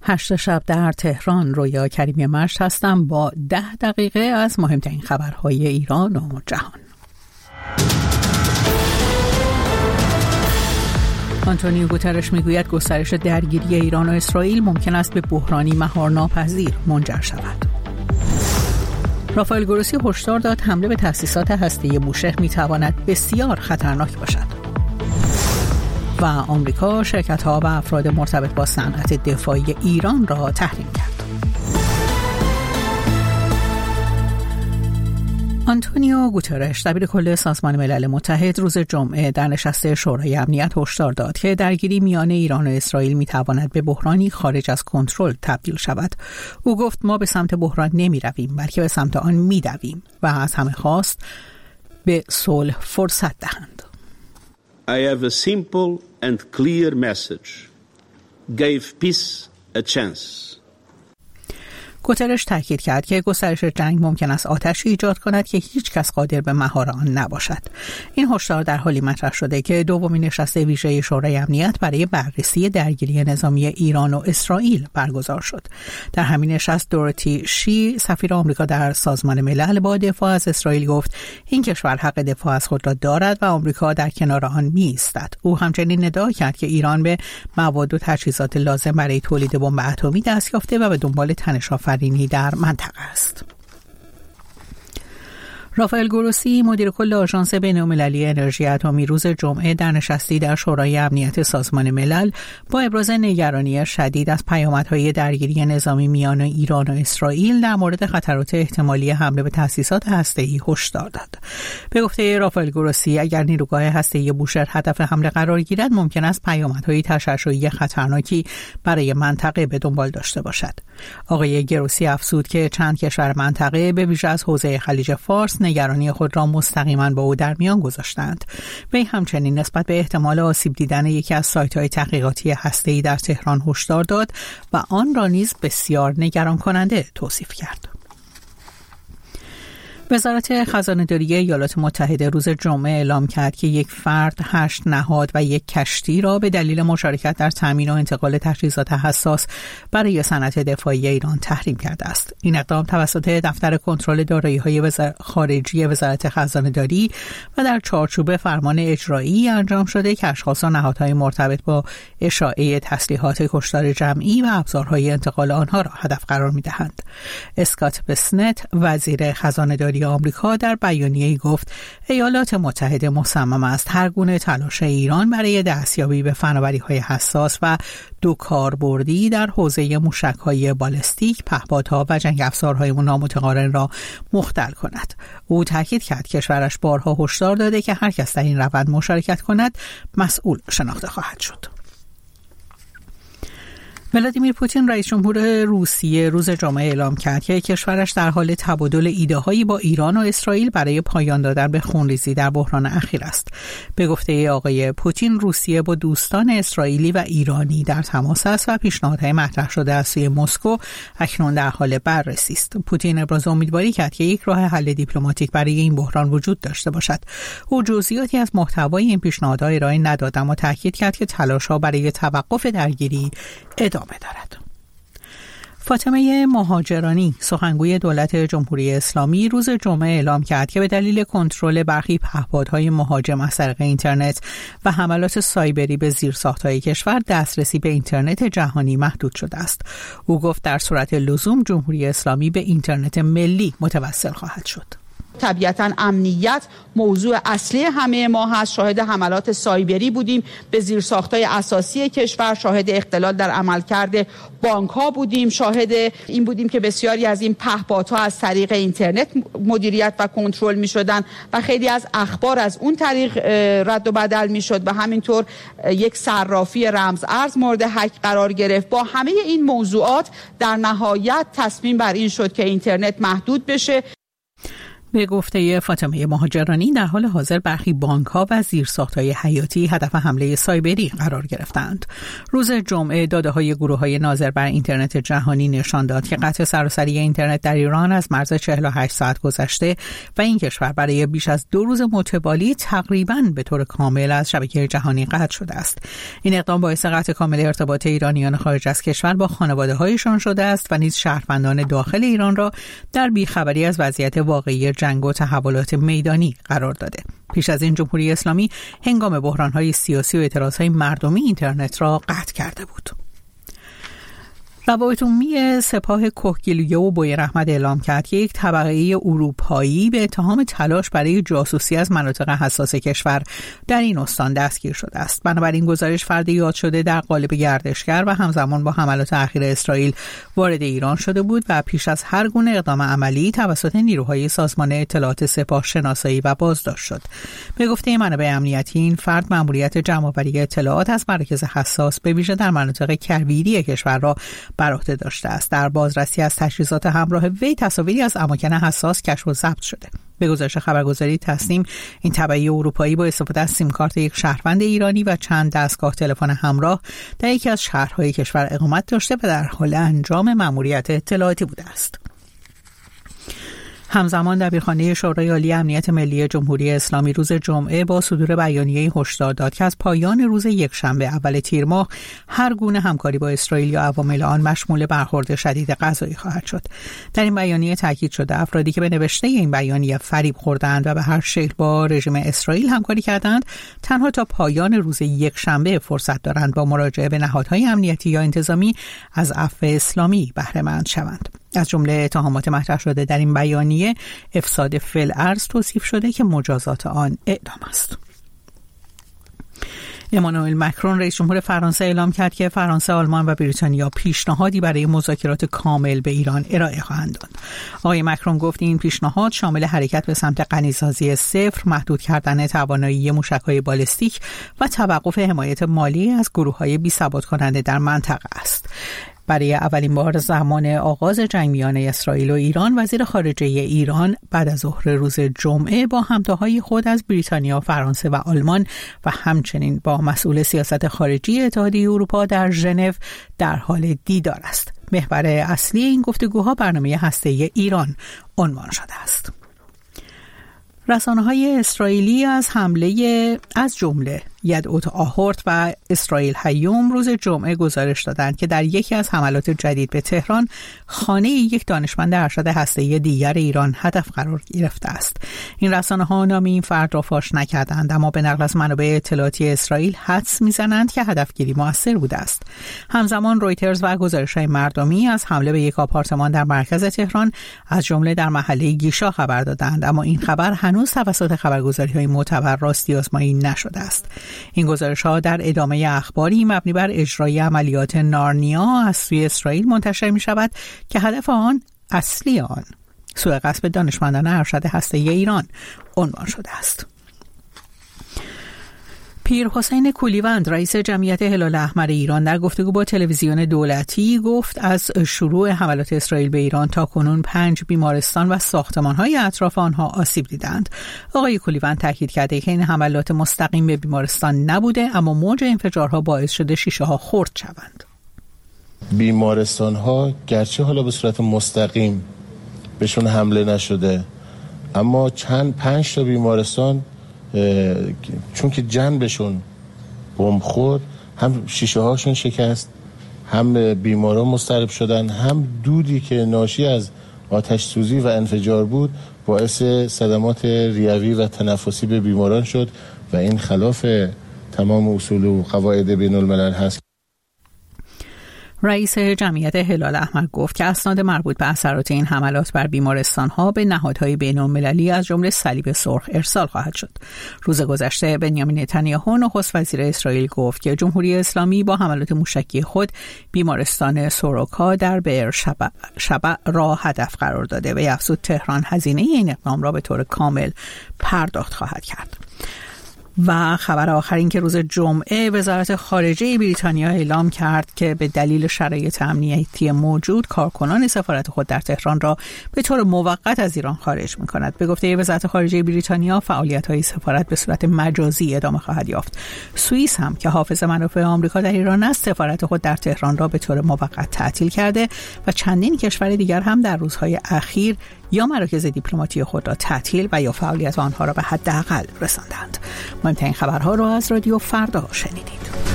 8 شب در تهران. رویا کریمی مشت هستم با 10 دقیقه از مهمترین خبرهای ایران و جهان. آنتونیو گوترش میگوید گسترش درگیری ایران و اسرائیل ممکن است به بحرانی مهارناپذیر منجر شود. رافائل گروسی هشدار داد حمله به تأسیسات هسته‌ای بوشهر میتواند بسیار خطرناک باشد. و آمریکا شرکت‌ها و افراد مرتبط با صنعت دفاعی ایران را تحریم کرد. آنتونیو گوترش دبیر کل سازمان ملل متحد روز جمعه در نشست شورای امنیت هشدار داد که درگیری میان ایران و اسرائیل میتواند به بحرانی خارج از کنترل تبدیل شود. او گفت ما به سمت بحران نمیرویم بلکه به سمت آن میدویم و از همه خواست به صلح فرصت دهند. I have a simple and clear message. Give peace a chance. گوترش تاکید کرد که گسترش جنگ ممکن است آتشی ایجاد کند که هیچ کس قادر به مهار آن نباشد. این هشدار در حالی مطرح شده که دومین نشست ویژه شورای امنیت برای بررسی درگیری نظامی ایران و اسرائیل برگزار شد. در همین نشست دوروتی شی سفیر آمریکا در سازمان ملل با دفاع از اسرائیل گفت این کشور حق دفاع از خود را دارد و آمریکا در کنار آن می‌ایستد. او همچنین ادعا کرد که ایران به مواد و تجهیزات لازم برای تولید بمب اتمی دست یافته و به دنبال تنش‌آفرینی در منطقه است. رافائل گروسی مدیر کل آژانس بین‌المللی انرژی اتمی روز جمعه در نشستی در شورای امنیت سازمان ملل با ابراز نگرانی شدید از پیامدهای درگیری نظامی میان ایران و اسرائیل در مورد خطرات احتمالی حمله به تأسیسات هسته‌ای هشدار داد. به گفته رافائل گروسی اگر نیروگاه هسته‌ای بوشهر هدف حمله قرار گیرد ممکن است پیامدهای تشعشعی خطرناکی برای منطقه به دنبال داشته باشد. آقای گروسی افزود که چند کشور منطقه به ویژه از حوزه خلیج فارس نگرانی خود را مستقیما با او در میان گذاشتند. وی همچنین نسبت به احتمال آسیب دیدن یکی از سایت‌های تحقیقاتی هسته‌ای در تهران هشدار داد و آن را نیز بسیار نگران کننده توصیف کرد. وزارت خزانه‌داری ایالات متحده روز جمعه اعلام کرد که یک فرد، 8 نهاد و یک کشتی را به دلیل مشارکت در تامین و انتقال تجهیزات حساس برای صنعت دفاعی ایران تحریم کرده است. این اقدام توسط دفتر کنترل دارایی‌های خارجی وزارت خزانه‌داری و در چارچوب فرمان اجرایی انجام شده که اشخاص و نهادهای مرتبط با اشاعه تسلیحات کشتار جمعی و ابزارهای انتقال آنها را هدف قرار می‌دهند. اسکات بسنت وزیر خزانه‌داری آمریکا در بیانیه‌ای گفت ایالات متحده مصمم است هر گونه تلاش ایران برای دستیابی به فناوری‌های حساس و دو کاربردی در حوزه موشک‌های بالستیک، پهپادها و جنگ افزارهای نامتقارن را مختل کند. او تاکید کرد کشورش بارها هشدار داده که هر کس در این روند مشارکت کند مسئول شناخته خواهد شد. ولادیمیر پوتین رئیس جمهور روسیه روز جمعه اعلام کرد که کشورش در حال تبادل ایده‌هایی با ایران و اسرائیل برای پایان دادن به خونریزی در بحران اخیر است. به گفته آقای پوتین روسیه با دوستان اسرائیلی و ایرانی در تماس است و پیشنهادهای مطرح شده از سوی مسکو اکنون در حال بررسی است. پوتین ابراز امیدواری کرد که یک راه حل دیپلماتیک برای این بحران وجود داشته باشد. او جزئیاتی از محتوای این پیشنهادها ارائه نداد اما تاکید کرد که تلاش‌ها برای توقف درگیری ادامه دارد. فاطمه مهاجرانی سخنگوی دولت جمهوری اسلامی روز جمعه اعلام کرد که به دلیل کنترل برخی پهپادهای مهاجم از طریق اینترنت و حملات سایبری به زیرساخت‌های کشور دسترسی به اینترنت جهانی محدود شده است. او گفت در صورت لزوم جمهوری اسلامی به اینترنت ملی متوسل خواهد شد. طبیعتاً امنیت موضوع اصلی همه ما هست. شاهد حملات سایبری بودیم به زیرساخت‌های اساسی کشور، شاهد اختلال در عملکرد بانک‌ها بودیم، شاهد این بودیم که بسیاری از این پهپادها از طریق اینترنت مدیریت و کنترل می‌شدند و خیلی از اخبار از اون طریق رد و بدل می‌شد و همینطور یک صرافی رمز ارز مورد هک قرار گرفت. با همه این موضوعات در نهایت تصمیم بر این شد که اینترنت محدود بشه. به گفته فاطمه مهاجرانی در حال حاضر برخی بانک‌ها و زیرساخت‌های حیاتی هدف حمله سایبری قرار گرفتند. روز جمعه داده‌های گروه‌های ناظر بر اینترنت جهانی نشان داد که قطع سراسری اینترنت در ایران از مرز 48 ساعت گذشته و این کشور برای بیش از 2 روز متوالی تقریباً به طور کامل از شبکه جهانی قطع شده است. این اقدام باعث قطع کامل ارتباط ایرانیان خارج از کشور با خانواده‌هایشان شده است و نیز شهروندان داخل ایران را در بیخبری از وضعیت واقعی جنگ و تحولات میدانی قرار داده. پیش از این جمهوری اسلامی هنگام بحران‌های سیاسی و اعتراض‌های مردمی اینترنت را قطع کرده بود. روابط عمومی سپاه کهگیلویه و بویراحمد اعلام کرد که یک طبقه اروپایی به اتهام تلاش برای جاسوسی از مناطق حساس کشور در این استان دستگیر شده است. بنابراین گزارش فرد یاد شده در قالب گردشگر و همزمان با حملات اخیر اسرائیل وارد ایران شده بود و پیش از هر گونه اقدام عملی توسط نیروهای سازمان اطلاعات سپاه شناسایی و بازداشت شد. به گفته منابع امنیتی این فرد مأموریت جمع‌آوری اطلاعات از مراکز حساس به ویژه در مناطق کویری کشور را بر عهده داشته است. در بازرسی از تجهیزات همراه وی تصاویری از اماکن حساس کشف و ضبط شده. به گزارش خبرگزاری تصنیم این طبقه اروپایی با استفاده از سیم کارت یک شهروند ایرانی و چند دستگاه تلفن همراه در یکی از شهرهای کشور اقامت داشته و در حال انجام مأموریت اطلاعاتی بوده است. همزمان دبیرخانه شورای عالی امنیت ملی جمهوری اسلامی روز جمعه با صدور بیانیه‌ای هشدار داد که از پایان روز یکشنبه اول تیر ماه هر گونه همکاری با اسرائیل یا عوامل آن مشمول برخورد شدید غذایی خواهد شد. در این بیانیه تاکید شده افرادی که به نوشته این بیانیه فریب خوردند و به هر شکل با رژیم اسرائیل همکاری کردند تنها تا پایان روز یکشنبه فرصت دارند با مراجعه به نهادهای امنیتی یا انتظامی از عفو اسلامی بهره مند شوند. از جمله اتهامات مطرح شده در این بیانیه افساد فی‌الارض توصیف شده که مجازات آن اعدام است. امانوئل مکرون رئیس جمهور فرانسه اعلام کرد که فرانسه، آلمان و بریتانیا پیشنهادی برای مذاکرات کامل به ایران ارائه خواهند داد. آقای مکرون گفت این پیشنهاد شامل حرکت به سمت غنیسازی صفر، محدود کردن توانایی موشک‌های بالستیک و توقف حمایت مالی از گروه‌های بی‌ثبات کننده در منطقه است. برای اولین بار زمان آغاز جنگ میان اسرائیل و ایران، وزیر خارجه ایران بعد از ظهر روز جمعه با همتاهای خود از بریتانیا، فرانسه و آلمان و همچنین با مسئول سیاست خارجی اتحادیه اروپا در ژنو در حال دیدار است. محور اصلی این گفتگوها برنامه هسته‌ای ایران عنوان شده است. رسانه‌های اسرائیلی از حمله از جمله یدعوت آهورت و اسرائیل هیوم روز جمعه گزارش دادند که در یکی از حملات جدید به تهران خانه یک دانشمند ارشد هسته‌ای دیگر ایران هدف قرار گرفته است. این رسانه‌ها نام این فرد را فاش نکردند، اما به نقل از منابع اطلاعاتی اسرائیل حدس می‌زنند که هدفگیری موثر بوده است. همزمان رویترز و گزارش‌های مردمی از حمله به یک آپارتمان در مرکز تهران از جمله در محله گیشا خبر دادند، اما این خبر هنوز توسط خبرگزاری‌های معتبر راستی آزمایی نشده است. این گزارش‌ها در ادامه اخباری مبنی بر اجرای عملیات نارنیا از سوی اسرائیل منتشر می‌شود که هدف آن اصلی آن سوء قصد دانشمندان ارشد هسته‌ای ایران عنوان شده است. پیرحسین کولیوند رئیس جمعیت هلال احمر ایران در گفتگو با تلویزیون دولتی گفت از شروع حملات اسرائیل به ایران تا کنون 5 بیمارستان و ساختمان‌های اطراف آنها آسیب دیدند. آقای کولیوند تاکید کرده که این حملات مستقیم به بیمارستان نبوده، اما موج انفجارها باعث شده شیشه‌ها خرد شوند. بیمارستان‌ها گرچه حالا به صورت مستقیم بهشون حمله نشده، اما 5 تا بیمارستان چون که جنبشون بمب خورد، هم شیشه هاشون شکست، هم بیماران مضطرب شدن، هم دودی که ناشی از آتش سوزی و انفجار بود باعث صدمات ریوی و تنفسی به بیماران شد و این خلاف تمام اصول و قواعد بین الملل هست. رئیس جمعیت هلال احمر گفت که اسناد مربوط به اثرات این حملات بر بیمارستان‌ها به نهادهای بین‌المللی از جمله صلیب سرخ ارسال خواهد شد. روز گذشته بنیامین نتانیاهو نخست وزیر اسرائیل گفت که جمهوری اسلامی با حملات موشکی خود بیمارستان سوروکا در بئر شبع را هدف قرار داده و افزود تهران هزینه این اقدام را به طور کامل پرداخت خواهد کرد. و خبر آخر این که روز جمعه وزارت خارجه بریتانیا اعلام کرد که به دلیل شرایط امنیتی موجود کارکنان سفارت خود در تهران را به طور موقت از ایران خارج می‌کند. به گفته وزارت خارجه بریتانیا فعالیت‌های سفارت به صورت مجازی ادامه خواهد یافت. سوئیس هم که حافظ منافع آمریکا در ایران است سفارت خود در تهران را به طور موقت تعطیل کرده و چندین کشور دیگر هم در روزهای اخیر یا مراکز دیپلماتی خود را تعطیل و یا فعالیت آنها را به حداقل رساندند. مهمترین خبرها را از رادیو فردا شنیدید.